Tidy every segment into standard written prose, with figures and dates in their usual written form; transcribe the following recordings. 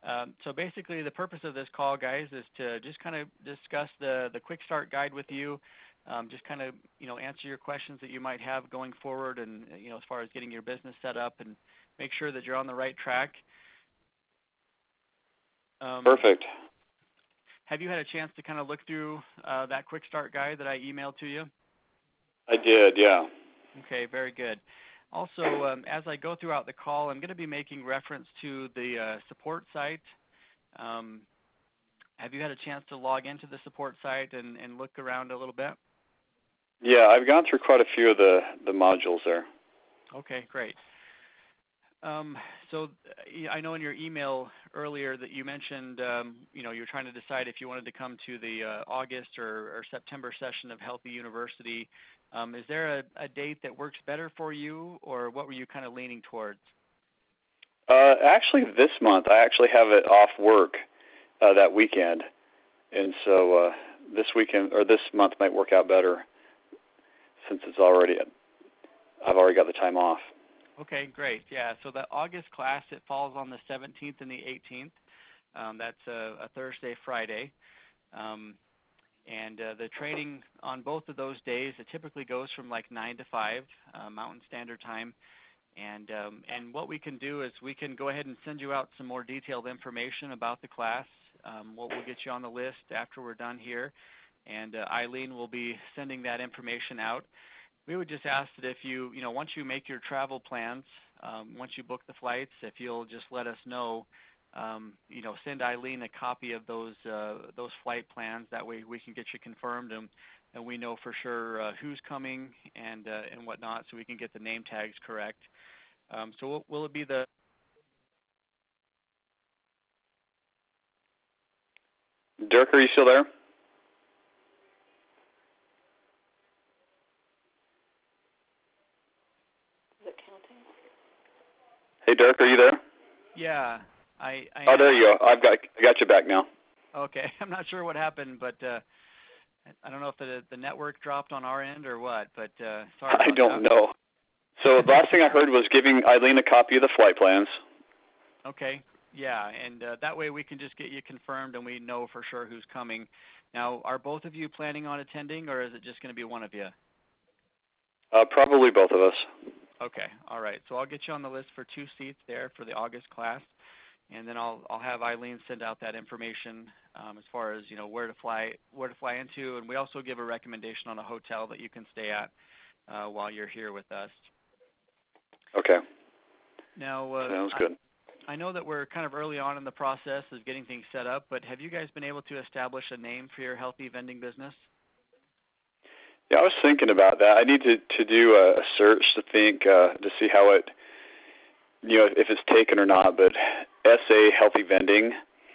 So basically, the purpose of this call, guys, is to just kind of discuss the quick start guide with you. Just kind of answer your questions that you might have going forward, and as far as getting your business set up, and make sure that you're on the right track. Perfect. Have you had a chance to kind of look through that quick start guide that I emailed to you? I did, yeah. Okay, very good. Also, as I go throughout the call, I'm going to be making reference to the support site. Have you had a chance to log into the support site and look around a little bit? Yeah, I've gone through quite a few of the modules there. Okay, great. So I know in your email earlier that you mentioned, you're trying to decide if you wanted to come to the August or September session of Healthy University. Is there a date that works better for you, or what were you kind of leaning towards? Actually, this month I actually have it off work that weekend, and so this weekend or this month might work out better since I've already got the time off. Okay, great. Yeah, so the August class, it falls on the 17th and the 18th. That's a Thursday, Friday. And the training on both of those days, it typically goes from like 9 to 5 Mountain Standard Time. And what we can do is we can go ahead and send you out some more detailed information about the class. We'll get you on the list after we're done here. And Eileen will be sending that information out. We would just ask that if you, once you make your travel plans, once you book the flights, if you'll just let us know, send Eileen a copy of those flight plans. That way we can get you confirmed and we know for sure who's coming and whatnot, so we can get the name tags correct. So will it be the... Dirk, are you still there? Hey, Dirk, are you there? Yeah, I oh, there you go. I got you back now. Okay, I'm not sure what happened, but I don't know if the network dropped on our end or what, but sorry about that. I don't know. So the last thing I heard was giving Eileen a copy of the flight plans. Okay, yeah, and that way we can just get you confirmed and we know for sure who's coming. Now, are both of you planning on attending, or is it just going to be one of you? Probably both of us. Okay, all right. So I'll get you on the list for 2 seats there for the August class, and then I'll have Eileen send out that information as far as where to fly into, and we also give a recommendation on a hotel that you can stay at while you're here with us. Okay. Now, sounds good. I know that we're kind of early on in the process of getting things set up, but have you guys been able to establish a name for your healthy vending business? Yeah, I was thinking about that. I need to do a search to see how it, if it's taken or not, but SA Healthy Vending.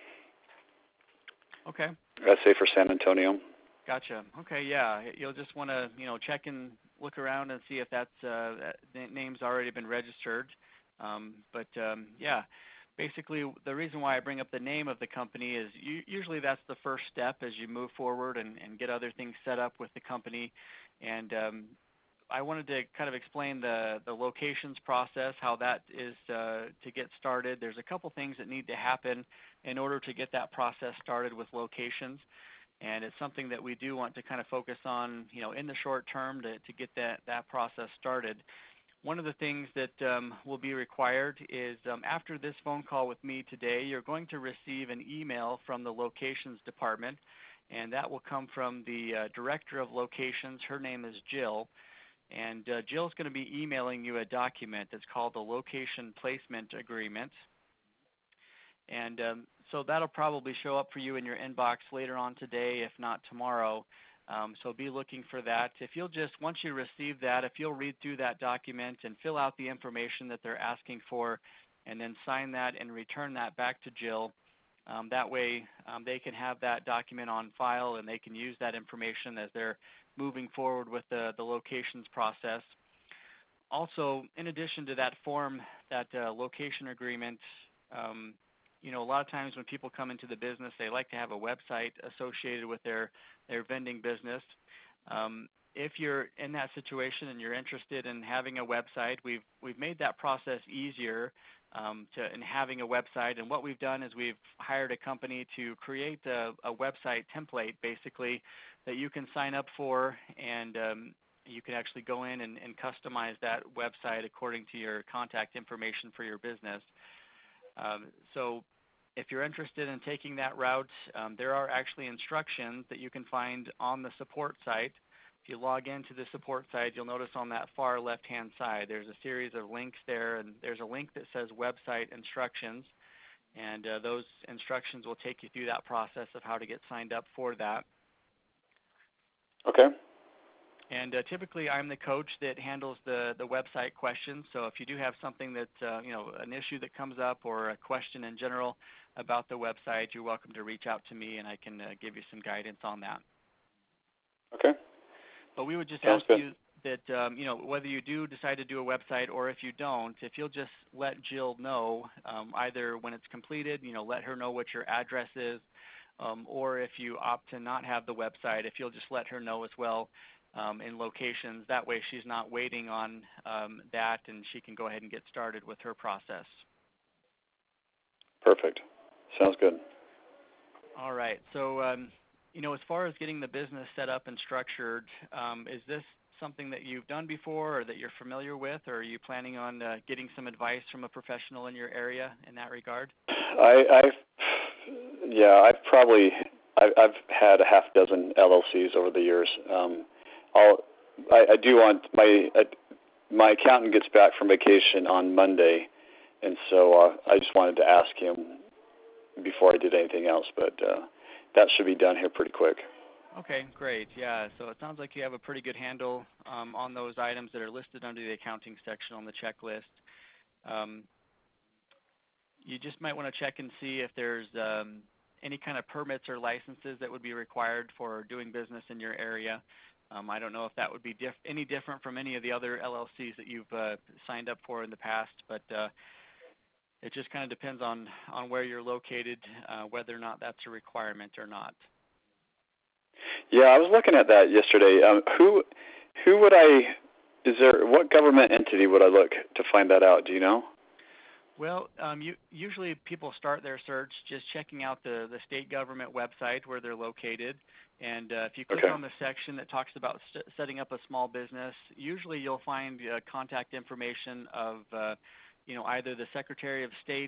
Okay. SA for San Antonio. Gotcha. Okay, yeah. You'll just want to, check and look around and see if that name's already been registered. Yeah, basically the reason why I bring up the name of the company is usually that's the first step as you move forward and get other things set up with the company. And I wanted to kind of explain the locations process, how that is to get started. There's a couple things that need to happen in order to get that process started with locations. And it's something that we do want to kind of focus on, in the short term to get that process started. One of the things that will be required is after this phone call with me today, you're going to receive an email from the locations department, and that will come from the director of locations. Her name is Jill, and Jill's going to be emailing you a document that's called the Location Placement Agreement. And so that'll probably show up for you in your inbox later on today, if not tomorrow. So be looking for that. If you'll just, once you receive that, if you'll read through that document and fill out the information that they're asking for, and then sign that and return that back to Jill, that way they can have that document on file and they can use that information as they're moving forward with the locations process. Also, in addition to that form, that location agreement, a lot of times when people come into the business, they like to have a website associated with their vending business. If you're in that situation and you're interested in having a website, we've made that process easier in having a website. And what we've done is we've hired a company to create a website template, basically, that you can sign up for, and you can actually go in and customize that website according to your contact information for your business. So if you're interested in taking that route, there are actually instructions that you can find on the support site. If you log into the support site, you'll notice on that far left-hand side, there's a series of links there, and there's a link that says website instructions, and those instructions will take you through that process of how to get signed up for that. Okay. And typically, I'm the coach that handles the website questions. So if you do have something that, an issue that comes up or a question in general about the website, you're welcome to reach out to me, and I can give you some guidance on that. Okay. But we would just Sounds ask good. you that, whether you do decide to do a website or if you don't, if you'll just let Jill know, either when it's completed, let her know what your address is, or if you opt to not have the website, if you'll just let her know as well in locations. That way she's not waiting on that, and she can go ahead and get started with her process. Perfect. Sounds good. All right. So, as far as getting the business set up and structured, is this something that you've done before or that you're familiar with, or are you planning on getting some advice from a professional in your area in that regard? I've had a half dozen LLCs over the years. I do want my accountant gets back from vacation on Monday, and so I just wanted to ask him before I did anything else, but that should be done here pretty quick. Okay, great. Yeah, so it sounds like you have a pretty good handle on those items that are listed under the accounting section on the checklist. You just might want to check and see if there's any kind of permits or licenses that would be required for doing business in your area. I don't know if that would be any different from any of the other LLCs that you've signed up for in the past, but it just kind of depends on where you're located, whether or not that's a requirement or not. Yeah, I was looking at that yesterday. What government entity would I look to find that out? Do you know? Well, usually people start their search just checking out the state government website where they're located. And if you click on the section that talks about setting up a small business, usually you'll find contact information of either the Secretary of State,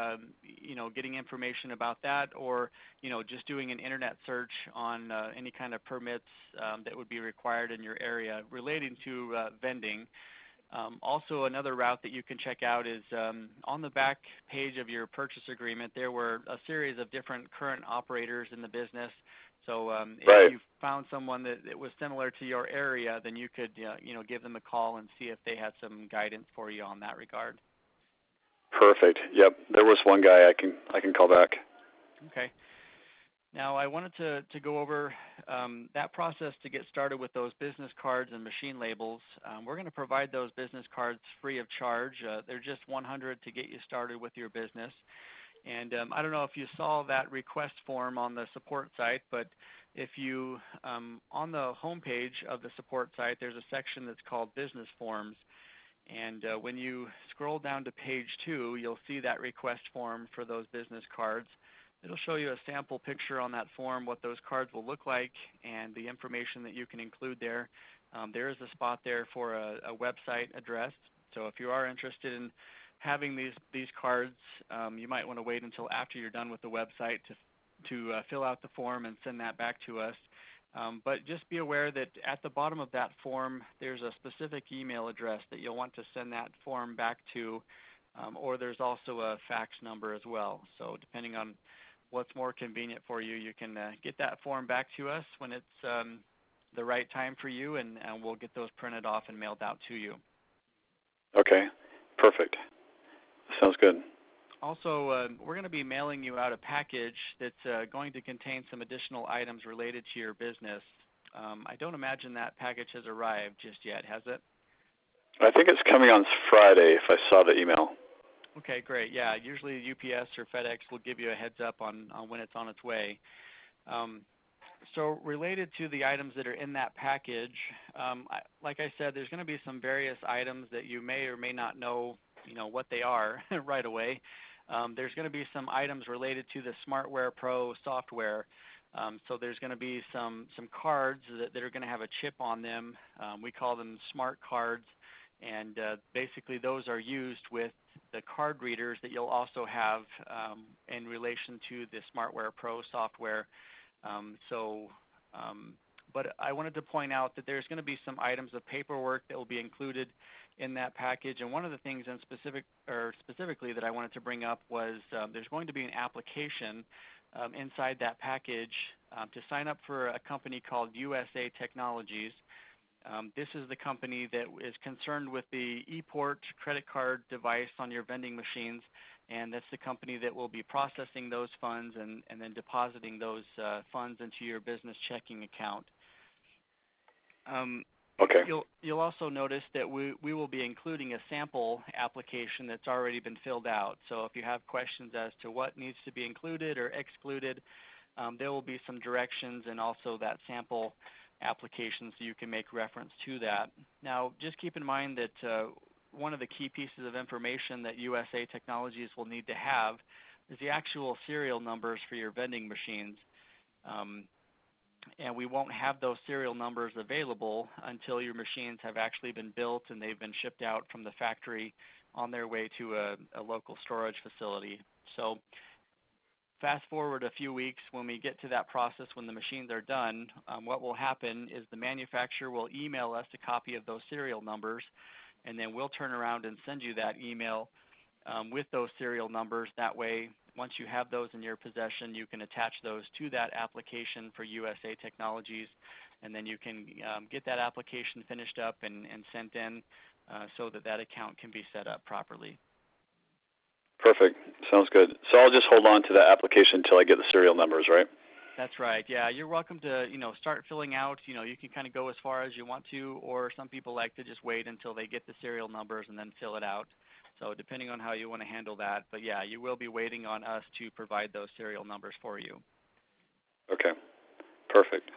getting information about that, or just doing an internet search on any kind of permits that would be required in your area relating to vending. Also, another route that you can check out is on the back page of your purchase agreement, there were a series of different current operators in the business. So if you found someone that was similar to your area, then you could give them a call and see if they had some guidance for you on that regard. Perfect. Yep, there was one guy I can call back. Okay. Now, I wanted to go over that process to get started with those business cards and machine labels. We're going to provide those business cards free of charge. They're just $100 to get you started with your business. And I don't know if you saw that request form on the support site, but if you, on the home page of the support site, there's a section that's called Business Forms. And when you scroll down to page 2, you'll see that request form for those business cards. It'll show you a sample picture on that form, what those cards will look like, and the information that you can include there. There is a spot there for a website address. So if you are interested in having these cards, you might want to wait until after you're done with the website to fill out the form and send that back to us. But just be aware that at the bottom of that form, there's a specific email address that you'll want to send that form back to, or there's also a fax number as well. So depending on what's more convenient for you, you can get that form back to us when it's the right time for you, and we'll get those printed off and mailed out to you. Okay, perfect. Sounds good. Also, we're going to be mailing you out a package that's going to contain some additional items related to your business. I don't imagine that package has arrived just yet, has it? I think it's coming on Friday if I saw the email. Okay, great. Yeah, usually UPS or FedEx will give you a heads up on when it's on its way. So related to the items that are in that package, like I said, there's going to be some various items that you may or may not know what they are right away. There's going to be some items related to the SmartWear Pro software. So there's going to be some cards that are going to have a chip on them. We call them smart cards, and basically those are used with the card readers that you'll also have in relation to the SmartWear Pro software. But I wanted to point out that there's going to be some items of paperwork that will be included in that package. And one of the things specifically that I wanted to bring up was there's going to be an application inside that package to sign up for a company called USA Technologies. This is the company that is concerned with the ePort credit card device on your vending machines, and that's the company that will be processing those funds and then depositing those funds into your business checking account. Okay. You'll also notice that we will be including a sample application that's already been filled out. So if you have questions as to what needs to be included or excluded, there will be some directions and also that sample application so you can make reference to that. Now, just keep in mind that one of the key pieces of information that USA Technologies will need to have is the actual serial numbers for your vending machines. And we won't have those serial numbers available until your machines have actually been built and they've been shipped out from the factory on their way to a local storage facility. So fast forward a few weeks, when we get to that process, when the machines are done, what will happen is the manufacturer will email us a copy of those serial numbers, and then we'll turn around and send you that email with those serial numbers. That way, once you have those in your possession, you can attach those to that application for USA Technologies, and then you can get that application finished up and sent in so that account can be set up properly. Perfect. Sounds good. So I'll just hold on to that application until I get the serial numbers, right? That's right. Yeah, you're welcome to start filling out. You can kind of go as far as you want to, or some people like to just wait until they get the serial numbers and then fill it out. So depending on how you want to handle that. But yeah, you will be waiting on us to provide those serial numbers for you. Okay. Perfect.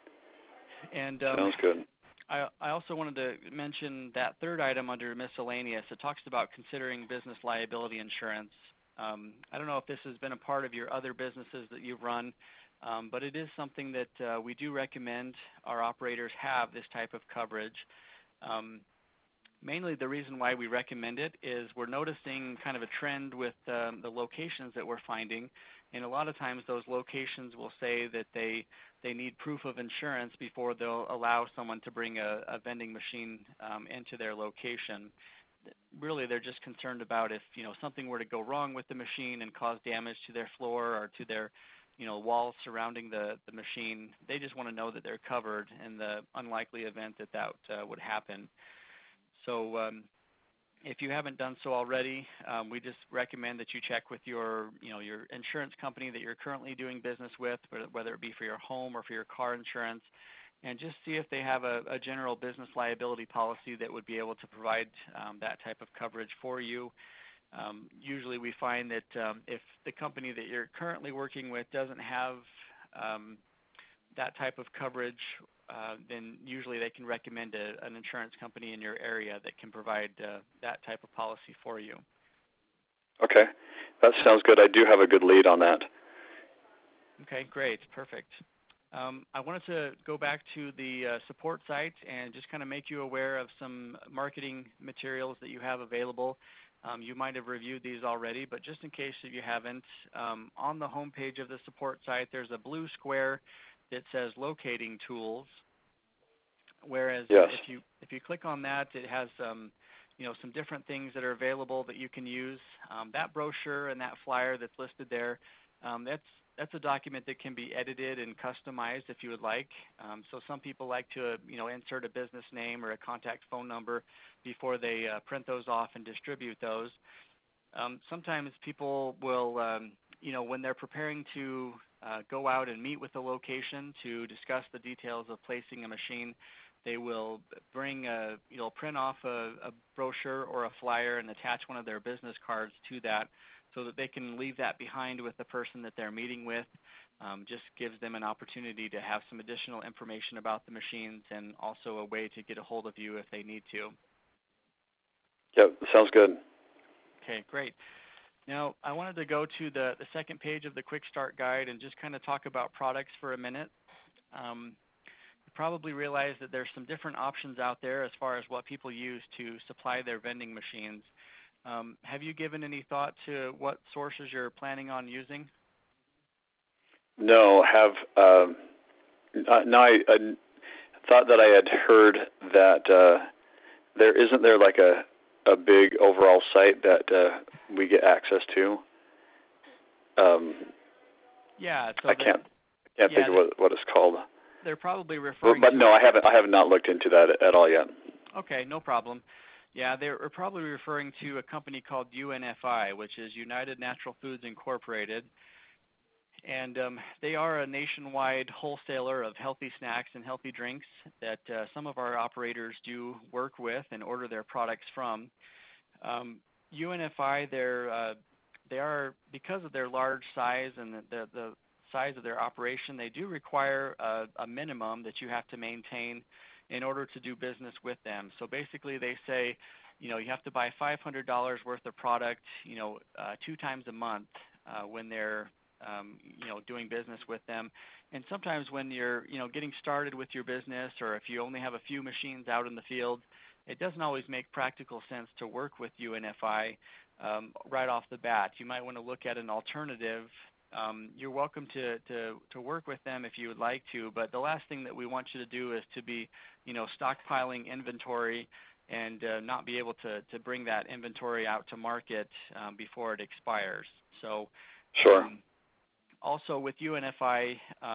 And sounds good. I also wanted to mention that third item under miscellaneous. It talks about considering business liability insurance. I don't know if this has been a part of your other businesses that you've run, but it is something that we do recommend our operators have this type of coverage. Mainly the reason why we recommend it is we're noticing kind of a trend with the locations that we're finding, and a lot of times those locations will say that they need proof of insurance before they'll allow someone to bring a vending machine into their location. Really, they're just concerned about if something were to go wrong with the machine and cause damage to their floor or to their walls surrounding the machine. They just want to know that they're covered in the unlikely event that would happen. So if you haven't done so already, we just recommend that you check with your insurance company that you're currently doing business with, whether it be for your home or for your car insurance, and just see if they have a general business liability policy that would be able to provide that type of coverage for you. Usually we find that if the company that you're currently working with doesn't have that type of coverage, then usually they can recommend an insurance company in your area that can provide that type of policy for you. Okay. That sounds good. I do have a good lead on that. Okay, great. Perfect. I wanted to go back to the support site and just kind of make you aware of some marketing materials that you have available. You might have reviewed these already, but just in case if you haven't, on the home page of the support site, there's a blue square that says locating tools, whereas yes. if you click on that, it has some different things that are available that you can use. That brochure and that flyer that's listed there, that's a document that can be edited and customized if you would like. So some people like to insert a business name or a contact phone number before they print those off and distribute those. Sometimes people will when they're preparing to go out and meet with the location to discuss the details of placing a machine, they will print off a brochure or a flyer and attach one of their business cards to that so that they can leave that behind with the person that they're meeting with. Just gives them an opportunity to have some additional information about the machines and also a way to get a hold of you if they need to. Yep, sounds good. Okay, great. Now, I wanted to go to the second page of the Quick Start Guide and just kind of talk about products for a minute. You probably realize that there's some different options out there as far as what people use to supply their vending machines. Have you given any thought to what sources you're planning on using? No, no, I thought that I had heard that isn't there like a big overall site that we get access to. Yeah, so I can't think of what it's called. They're probably referring but to... no, I have not looked into that at all yet. Okay, no problem. Yeah, they're probably referring to a company called UNFI, which is United Natural Foods Incorporated. And they are a nationwide wholesaler of healthy snacks and healthy drinks that some of our operators do work with and order their products from. UNFI, they are, because of their large size and the size of their operation, they do require a minimum that you have to maintain in order to do business with them. So basically they say, you have to buy $500 worth of product, 2 times a month when they're, doing business with them. And sometimes when you're, getting started with your business, or if you only have a few machines out in the field, it doesn't always make practical sense to work with UNFI right off the bat. You might want to look at an alternative. You're welcome to work with them if you would like to, but the last thing that we want you to do is to be, stockpiling inventory and not be able to bring that inventory out to market before it expires. So, sure. Also with UNFI,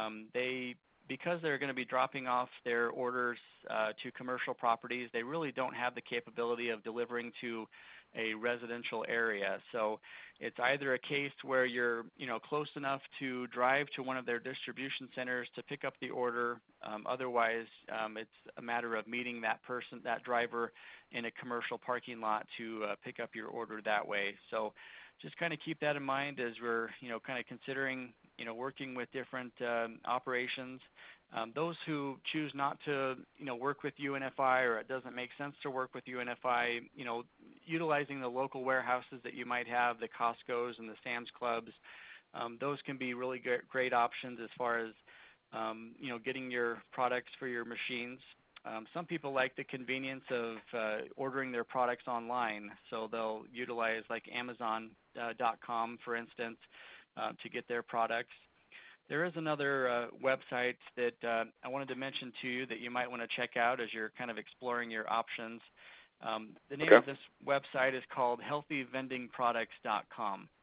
because they're going to be dropping off their orders to commercial properties, they really don't have the capability of delivering to a residential area. So it's either a case where you're, close enough to drive to one of their distribution centers to pick up the order. Otherwise, it's a matter of meeting that driver in a commercial parking lot to pick up your order that way. So just kind of keep that in mind as we're, kind of considering, working with different operations. Those who choose not to, work with UNFI, or it doesn't make sense to work with UNFI, utilizing the local warehouses that you might have, the Costco's and the Sam's Clubs, those can be really great options as far as, getting your products for your machines. Some people like the convenience of ordering their products online, so they'll utilize like Amazon.com, for instance, to get their products. There is another website that I wanted to mention to you that you might want to check out as you're kind of exploring your options. The name of this website is called healthyvendingproducts.com.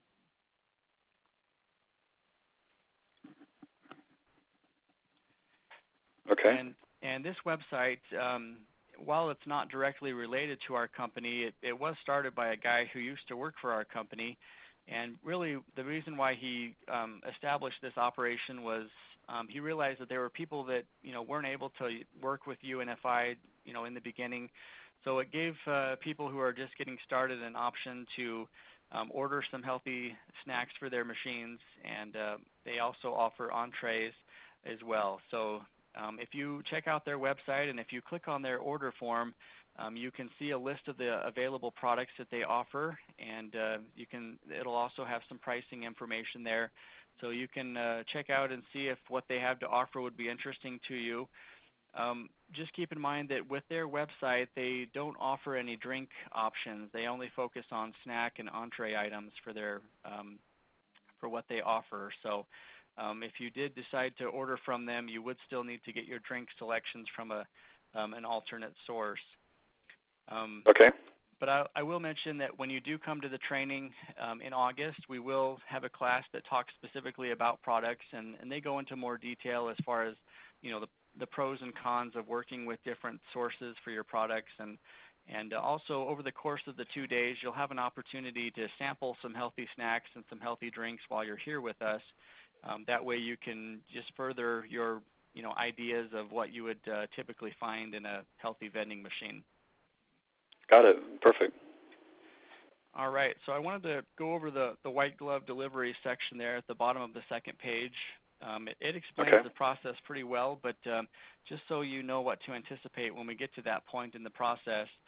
Okay. And this website, while it's not directly related to our company, it was started by a guy who used to work for our company. And really, the reason why he established this operation was he realized that there were people that weren't able to work with UNFI in the beginning. So it gave people who are just getting started an option to order some healthy snacks for their machines, and they also offer entrees as well. So if you check out their website and if you click on their order form, you can see a list of the available products that they offer, and it'll also have some pricing information there. So you can check out and see if what they have to offer would be interesting to you. Just keep in mind that with their website, they don't offer any drink options. They only focus on snack and entree items for what they offer. So if you did decide to order from them, you would still need to get your drink selections from an alternate source. Okay. But I will mention that when you do come to the training in August, we will have a class that talks specifically about products, and they go into more detail as far as the pros and cons of working with different sources for your products. And also over the course of the 2 days, you'll have an opportunity to sample some healthy snacks and some healthy drinks while you're here with us. That way you can just further your ideas of what you would typically find in a healthy vending machine. Got it. Perfect. All right. So I wanted to go over the white glove delivery section there at the bottom of the second page. It explains the process pretty well, but just so you know what to anticipate when we get to that point in the process,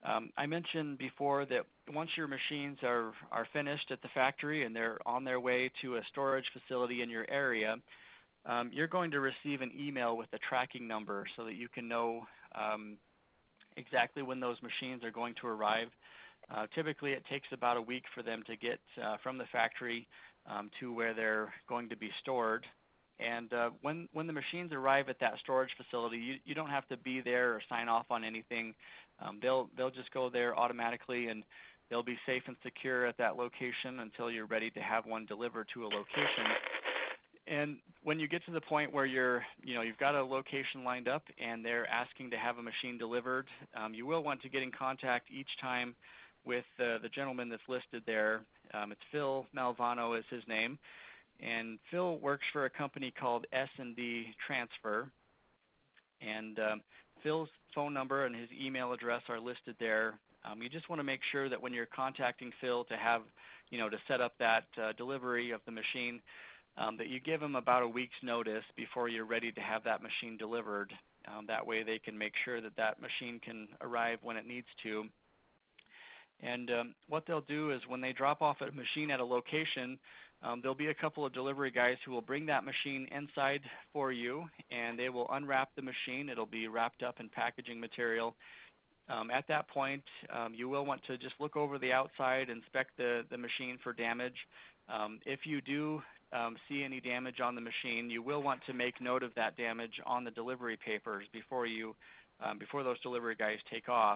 I mentioned before that once your machines are finished at the factory and they're on their way to a storage facility in your area, you're going to receive an email with a tracking number so that you can know exactly when those machines are going to arrive. Typically, it takes about a week for them to get from the factory to where they're going to be stored. And when the machines arrive at that storage facility, you don't have to be there or sign off on anything. They'll just go there automatically, and they'll be safe and secure at that location until you're ready to have one delivered to a location. And when you get to the point where you've got a location lined up and they're asking to have a machine delivered, you will want to get in contact each time with the gentleman that's listed there. It's Phil Malvano is his name, and Phil works for a company called S&D Transfer. And Phil's phone number and his email address are listed there. You just want to make sure that when you're contacting Phil to have, to set up that delivery of the machine, that you give them about a week's notice before you're ready to have that machine delivered. That way they can make sure that that machine can arrive when it needs to. And what they'll do is when they drop off a machine at a location, there'll be a couple of delivery guys who will bring that machine inside for you, and they will unwrap the machine. It'll be wrapped up in packaging material. At that point, you will want to just look over the outside, inspect the machine for damage. If you do see any damage on the machine, you will want to make note of that damage on the delivery papers before those delivery guys take off.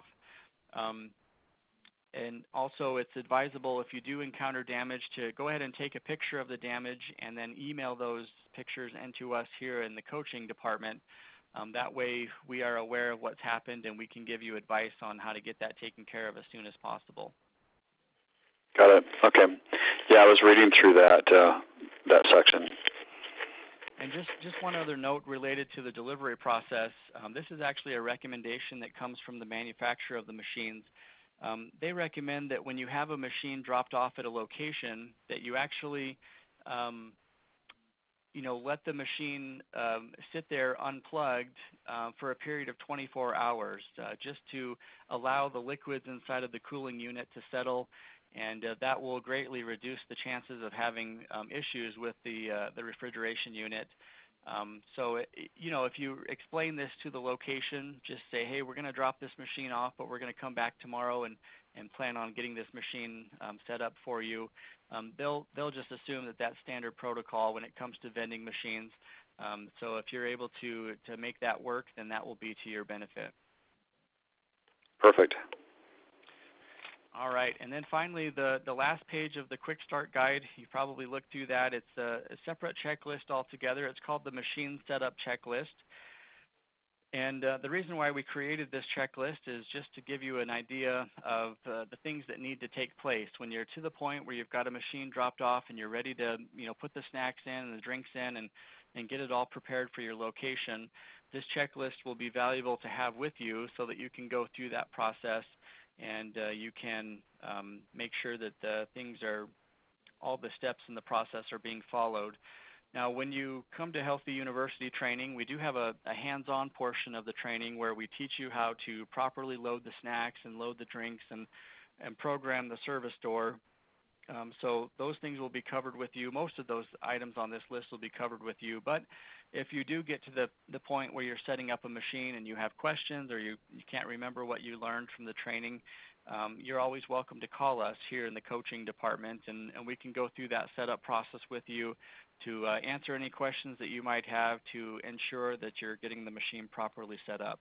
And also, it's advisable if you do encounter damage to go ahead and take a picture of the damage and then email those pictures into us here in the coaching department. That way we are aware of what's happened and we can give you advice on how to get that taken care of as soon as possible. Got it. Okay. Yeah, I was reading through that section. And just one other note related to the delivery process. This is actually a recommendation that comes from the manufacturer of the machines. They recommend that when you have a machine dropped off at a location, that you actually, let the machine sit there unplugged for a period of 24 hours, just to allow the liquids inside of the cooling unit to settle, and that will greatly reduce the chances of having issues with the refrigeration unit. So, if you explain this to the location, just say, hey, we're going to drop this machine off, but we're going to come back tomorrow and plan on getting this machine set up for you. They'll just assume that that's standard protocol when it comes to vending machines. So if you're able to make that work, then that will be to your benefit. Perfect. All right, and then finally, the last page of the Quick Start Guide, you probably looked through that. It's a separate checklist altogether. It's called the Machine Setup Checklist. And the reason why we created this checklist is just to give you an idea of the things that need to take place when you're to the point where you've got a machine dropped off and you're ready to put the snacks in and the drinks in and get it all prepared for your location. This checklist will be valuable to have with you so that you can go through that process and you can make sure that all the steps in the process are being followed. Now, when you come to Healthy University training, we do have a hands-on portion of the training where we teach you how to properly load the snacks and load the drinks and program the service door. So those things will be covered with you. Most of those items on this list will be covered with you. But if you do get to the point where you're setting up a machine and you have questions or you can't remember what you learned from the training, you're always welcome to call us here in the coaching department, and we can go through that setup process with you to answer any questions that you might have to ensure that you're getting the machine properly set up.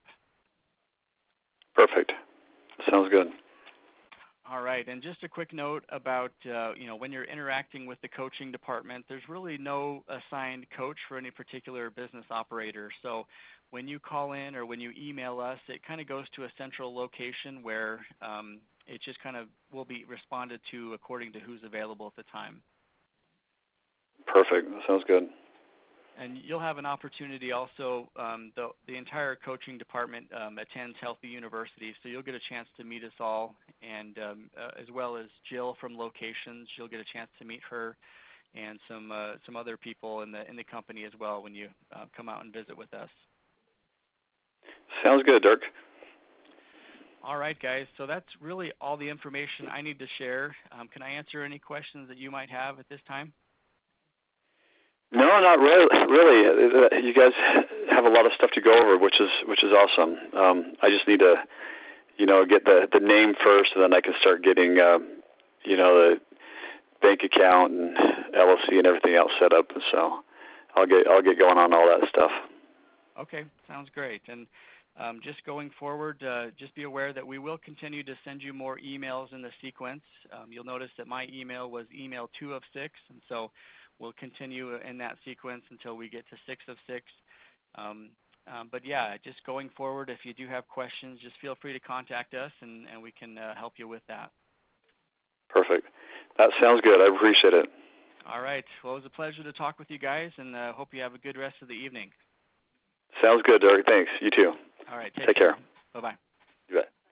Perfect. Sounds good. All right, and just a quick note about, when you're interacting with the coaching department, there's really no assigned coach for any particular business operator. So when you call in or when you email us, it kind of goes to a central location where it just kind of will be responded to according to who's available at the time. Perfect. That sounds good. And you'll have an opportunity also, the entire coaching department attends Healthy University, so you'll get a chance to meet us all, and as well as Jill from Locations. You'll get a chance to meet her and some other people in the company as well when you come out and visit with us. Sounds good, Dirk. All right, guys. So that's really all the information I need to share. Can I answer any questions that you might have at this time? No, not really. Really, you guys have a lot of stuff to go over, which is awesome. I just need to, get the name first, and then I can start getting, the bank account and LLC and everything else set up. So I'll get going on all that stuff. Okay, sounds great. And just going forward, just be aware that we will continue to send you more emails in the sequence. You'll notice that my email was email 2 of 6, and so we'll continue in that sequence until we get to 6 of 6. But yeah, just going forward, if you do have questions, just feel free to contact us, and we can help you with that. Perfect. That sounds good. I appreciate it. All right. Well, it was a pleasure to talk with you guys, and hope you have a good rest of the evening. Sounds good, Derek. Thanks. You too. All right. Take care. Bye-bye. You bet.